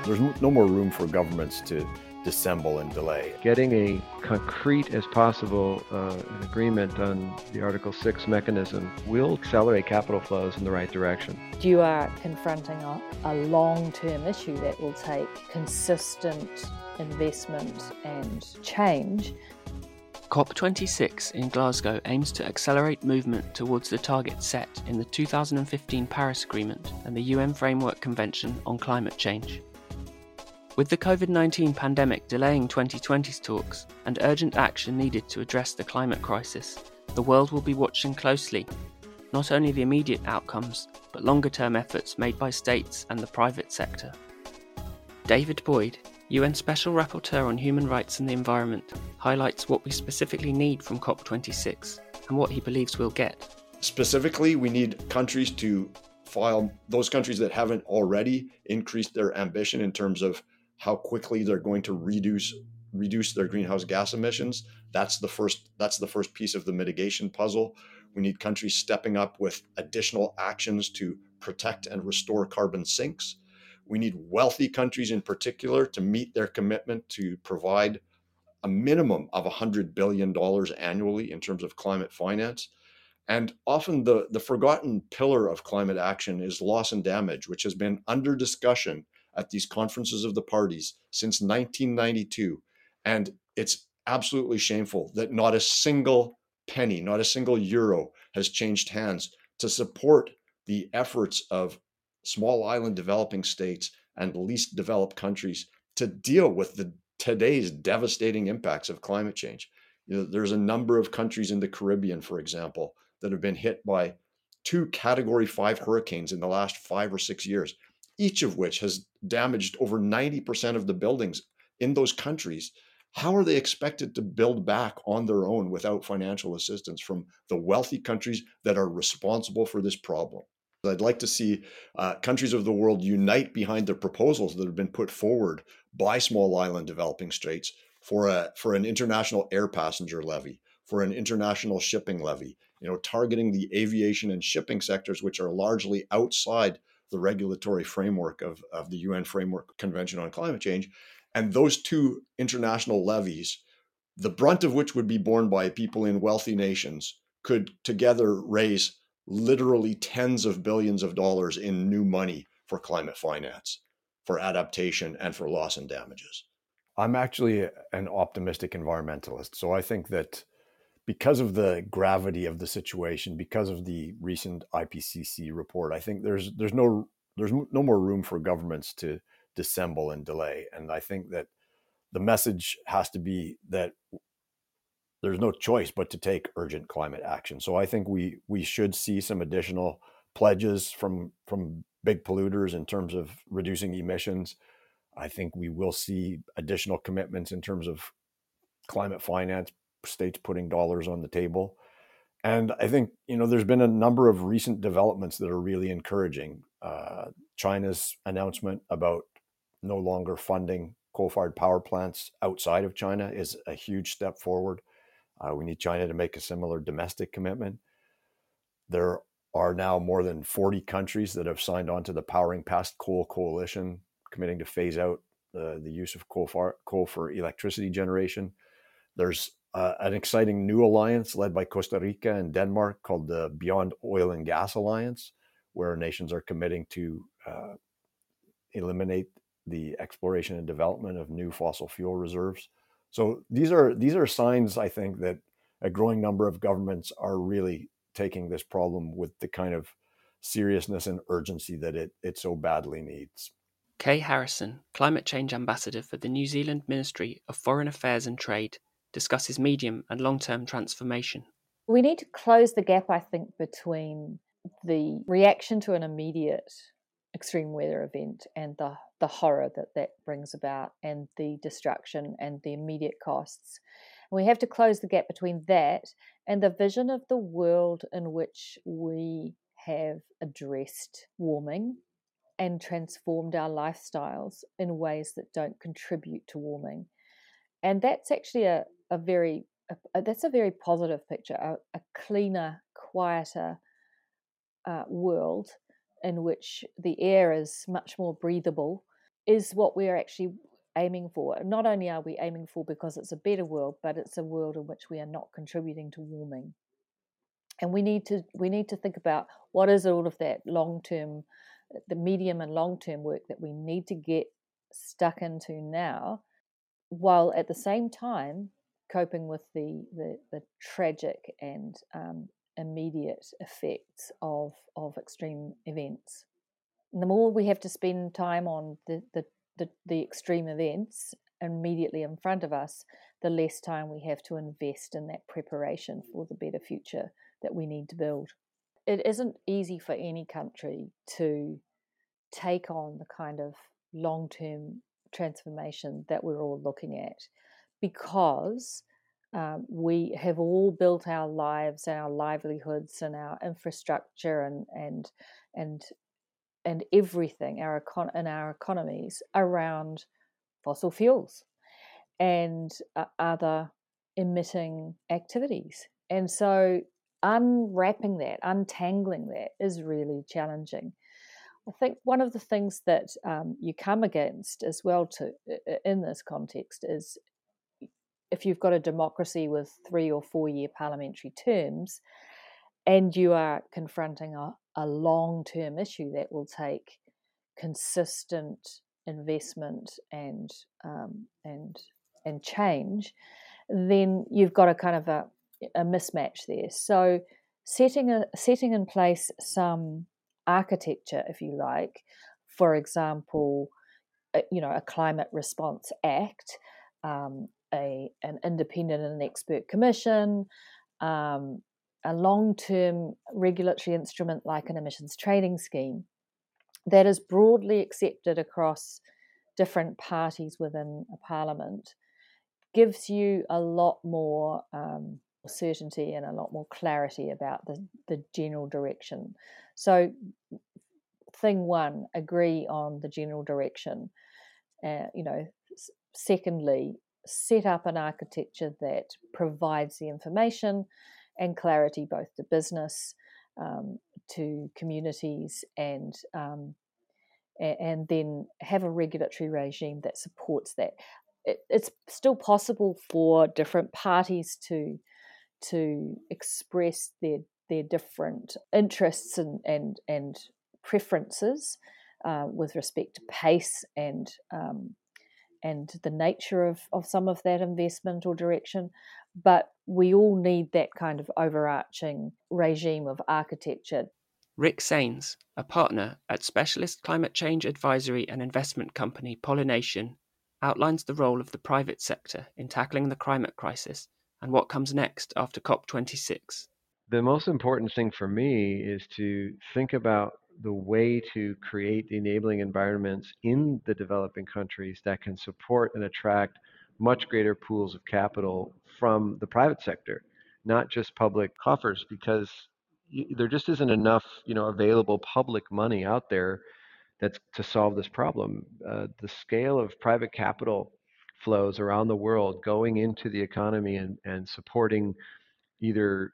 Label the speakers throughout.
Speaker 1: There's no more room for governments to dissemble and delay.
Speaker 2: Getting a concrete as possible an agreement on the Article 6 mechanism will accelerate capital flows in the right direction.
Speaker 3: You are confronting a long-term issue that will take consistent investment and change.
Speaker 4: COP26 in Glasgow aims to accelerate movement towards the targets set in the 2015 Paris Agreement and the UN Framework Convention on Climate Change. With the COVID-19 pandemic delaying 2020's talks and urgent action needed to address the climate crisis, the world will be watching closely not only the immediate outcomes, but longer-term efforts made by states and the private sector. David Boyd, UN Special Rapporteur on Human Rights and the Environment, highlights what we specifically need from COP26 and what he believes we'll get.
Speaker 1: Specifically, we need countries to file, those countries that haven't already increased their ambition in terms of how quickly they're going to reduce their greenhouse gas emissions. That's the first piece of the mitigation puzzle. We need countries stepping up with additional actions to protect and restore carbon sinks. We need wealthy countries in particular to meet their commitment to provide a minimum of $100 billion annually in terms of climate finance. And often the forgotten pillar of climate action is loss and damage, which has been under discussion at these conferences of the parties since 1992. And it's absolutely shameful that not a single penny, not a single euro has changed hands to support the efforts of small island developing states and least developed countries to deal with today's devastating impacts of climate change. There's a number of countries in the Caribbean, for example, that have been hit by 2 Category 5 hurricanes in the last 5 or 6 years, each of which has damaged over 90% of the buildings in those countries. How are they expected to build back on their own without financial assistance from the wealthy countries that are responsible for this problem? I'd like to see countries of the world unite behind the proposals that have been put forward by small island developing states for an international air passenger levy, for an international shipping levy, targeting the aviation and shipping sectors, which are largely outside the regulatory framework of the UN Framework Convention on Climate Change. And those 2 international levies, the brunt of which would be borne by people in wealthy nations, could together raise literally tens of billions of dollars in new money for climate finance, for adaptation, and for loss and damages. I'm actually an optimistic environmentalist. So I think that because of the gravity of the situation, because of the recent IPCC report, I think there's no more room for governments to dissemble and delay. And I think that the message has to be that there's no choice but to take urgent climate action. So I think we should see some additional pledges from big polluters in terms of reducing emissions. I think we will see additional commitments in terms of climate finance, states putting dollars on the table. And I think, there's been a number of recent developments that are really encouraging. China's announcement about no longer funding coal-fired power plants outside of China is a huge step forward. We need China to make a similar domestic commitment. There are now more than 40 countries that have signed on to the Powering Past Coal Coalition, committing to phase out the use of coal for electricity generation. There's an exciting new alliance led by Costa Rica and Denmark called the Beyond Oil and Gas Alliance, where nations are committing to eliminate the exploration and development of new fossil fuel reserves. So these are signs, I think, that a growing number of governments are really taking this problem with the kind of seriousness and urgency that it so badly needs.
Speaker 4: Kay Harrison, Climate Change Ambassador for the New Zealand Ministry of Foreign Affairs and Trade, discusses medium and long-term transformation.
Speaker 3: We need to close the gap, I think, between the reaction to an immediate extreme weather event and the horror that brings about, and the destruction and the immediate costs. And we have to close the gap between that and the vision of the world in which we have addressed warming and transformed our lifestyles in ways that don't contribute to warming. And that's actually a very positive picture, a cleaner, quieter world in which the air is much more breathable, is what we're actually aiming for. Not only are we aiming for because it's a better world, but it's a world in which we are not contributing to warming. And we need to think about what is all of that long-term, the medium and long-term work that we need to get stuck into now, while at the same time coping with the tragic and immediate effects of extreme events. And the more we have to spend time on the extreme events immediately in front of us, the less time we have to invest in that preparation for the better future that we need to build. It isn't easy for any country to take on the kind of long-term transformation that we're all looking at, because we have all built our lives, our livelihoods, and our infrastructure, and everything in our economies around fossil fuels and other emitting activities. And so unwrapping that, untangling that is really challenging. I think one of the things that you come against as well in this context is, if you've got a democracy with 3 or 4 year parliamentary terms and you are confronting a long-term issue that will take consistent investment and change, then you've got a kind of a mismatch there. So setting in place some architecture, if you like, for example, a climate response act, an independent and expert commission, a long-term regulatory instrument like an emissions trading scheme that is broadly accepted across different parties within a parliament, gives you a lot more certainty and a lot more clarity about the general direction. So thing one, agree on the general direction. Secondly, set up an architecture that provides the information and clarity both to business, to communities, and then have a regulatory regime that supports that. It's still possible for different parties to express their different interests and preferences with respect to pace and the nature of some of that investment or direction. But we all need that kind of overarching regime of architecture.
Speaker 4: Rick Sains, a partner at specialist climate change advisory and investment company Pollination, outlines the role of the private sector in tackling the climate crisis and what comes next after COP26.
Speaker 2: The most important thing for me is to think about the way to create the enabling environments in the developing countries that can support and attract much greater pools of capital from the private sector, not just public coffers, because there just isn't enough, available public money out there that's to solve this problem. The scale of private capital flows around the world going into the economy and supporting either,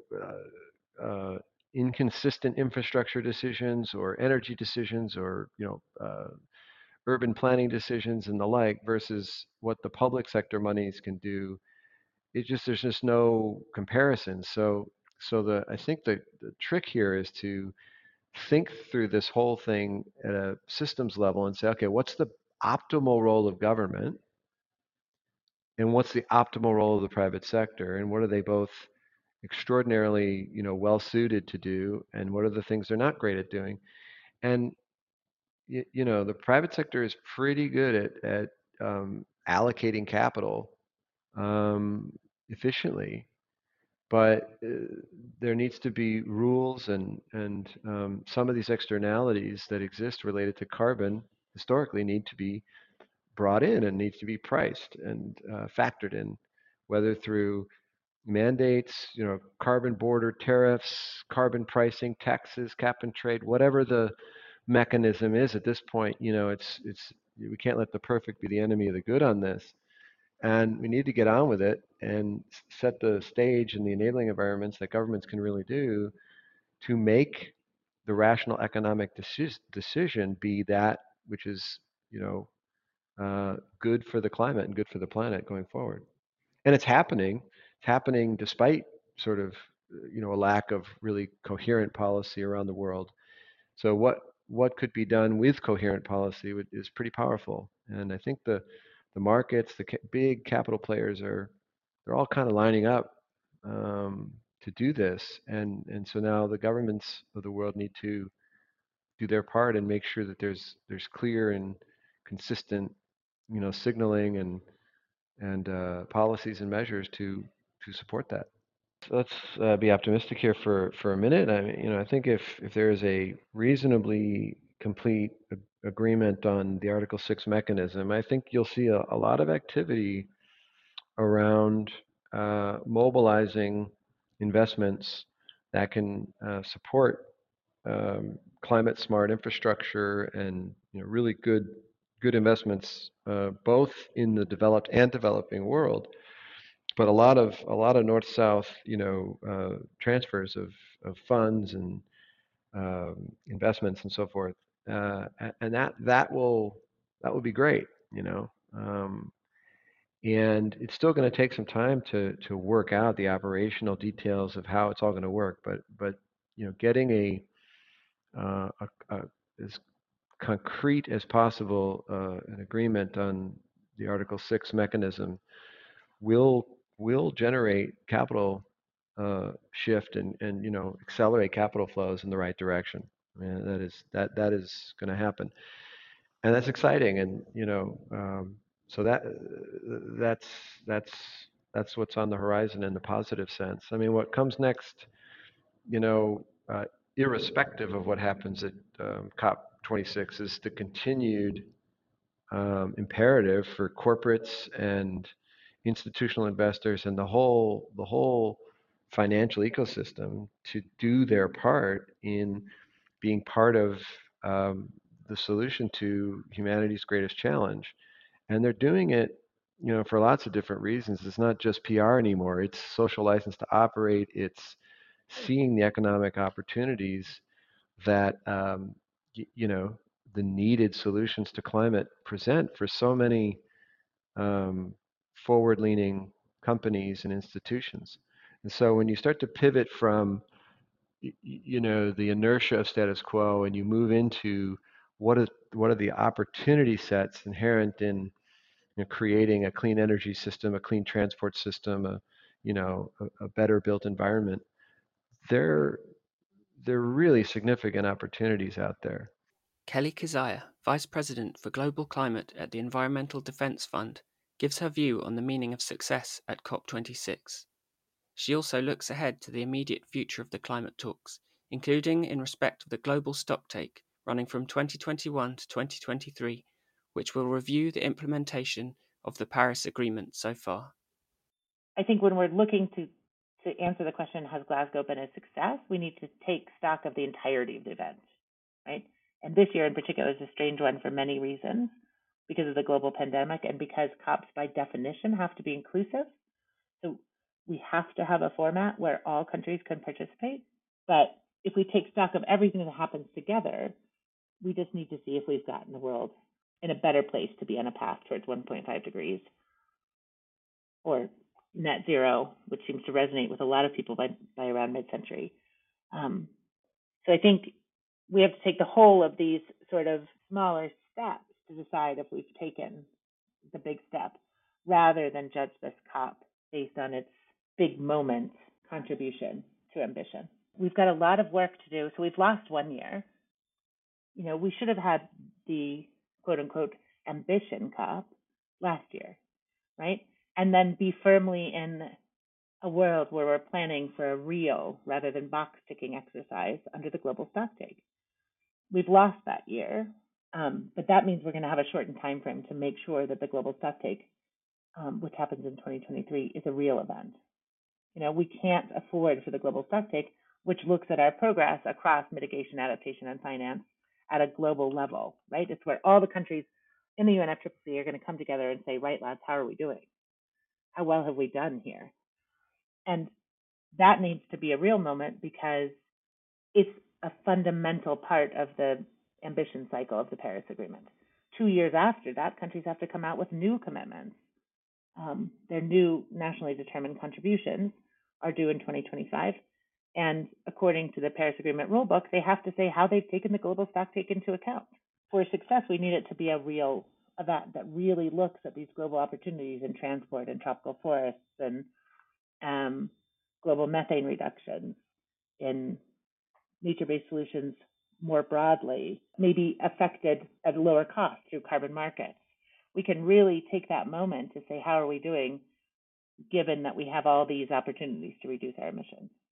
Speaker 2: inconsistent infrastructure decisions or energy decisions or, urban planning decisions and the like versus what the public sector monies can do. There's just no comparison. So I think the trick here is to think through this whole thing at a systems level and say, okay, what's the optimal role of government and what's the optimal role of the private sector, and what are they both extraordinarily, well suited to do, and what are the things they're not great at doing? And the private sector is pretty good at allocating capital efficiently, but there needs to be rules and some of these externalities that exist related to carbon historically need to be brought in and needs to be priced and factored in, whether through mandates, carbon border tariffs, carbon pricing, taxes, cap and trade, whatever the mechanism is at this point. It's we can't let the perfect be the enemy of the good on this, and we need to get on with it and set the stage and the enabling environments that governments can really do to make the rational economic decision be that which is good for the climate and good for the planet going forward. And it's happening. It's happening despite sort of a lack of really coherent policy around the world. So what could be done with coherent policy is pretty powerful. And I think the markets, the big capital players they're all kind of lining up to do this. And so now the governments of the world need to do their part and make sure that there's clear and consistent signaling and policies and measures to support that. So let's be optimistic here for a minute. I mean, I think if there is a reasonably complete agreement on the Article 6 mechanism, I think you'll see a lot of activity around mobilizing investments that can support climate smart infrastructure and really good investments both in the developed and developing world, but a lot of north south transfers of funds and investments and so forth, and that will be great. And it's still going to take some time to work out the operational details of how it's all going to work, but getting as concrete as possible an agreement on the Article 6 mechanism will generate capital shift and accelerate capital flows in the right direction. I mean, that is going to happen, and that's exciting. And so that's what's on the horizon in the positive sense. I mean, what comes next, irrespective of what happens at COP26, is the continued imperative for corporates and institutional investors and the whole financial ecosystem to do their part in being part of the solution to humanity's greatest challenge. And they're doing it, for lots of different reasons. It's not just PR anymore. It's social license to operate. It's seeing the economic opportunities that the needed solutions to climate present for so many forward-leaning companies and institutions. And so when you start to pivot from the inertia of status quo and you move into what are the opportunity sets inherent in creating a clean energy system, a clean transport system, a better built environment, there are really significant opportunities out there.
Speaker 4: Kelly Keziah, Vice President for Global Climate at the Environmental Defense Fund, gives her view on the meaning of success at COP26. She also looks ahead to the immediate future of the climate talks, including in respect of the global stocktake running from 2021 to 2023, which will review the implementation of the Paris Agreement so far.
Speaker 5: I think when we're looking to answer the question, has Glasgow been a success, we need to take stock of the entirety of the event, right? And this year in particular is a strange one for many reasons, because of the global pandemic and because COPs by definition have to be inclusive. So we have to have a format where all countries can participate. But if we take stock of everything that happens together, we just need to see if we've gotten the world in a better place to be on a path towards 1.5 degrees or net zero, which seems to resonate with a lot of people by around mid-century. So I think we have to take the whole of these sort of smaller steps to decide if we've taken the big step, rather than judge this COP based on its big moment contribution to ambition. We've got a lot of work to do. So we've lost 1 year. We should have had the quote unquote ambition COP last year, right? And then be firmly in a world where we're planning for a real rather than box ticking exercise under the global stocktake. We've lost that year, but that means we're going to have a shortened time frame to make sure that the global stocktake, which happens in 2023, is a real event. We can't afford for the global stocktake, which looks at our progress across mitigation, adaptation, and finance at a global level, right? It's where all the countries in the UNFCCC are going to come together and say, right, lads, how are we doing? How well have we done here? And that needs to be a real moment because it's a fundamental part of the ambition cycle of the Paris Agreement 2 years after that, countries have to come out with new commitments. Their new nationally determined contributions are due in 2025. And according to the Paris Agreement rulebook, they have to say how they've taken the global stocktake into account. For success, we need it to be a real event that really looks at these global opportunities in transport and tropical forests and global methane reductions, in nature-based solutions more broadly, maybe affected at a lower cost through carbon markets. We can really take that moment to say, how are we doing, given that we have all these opportunities to reduce our emissions?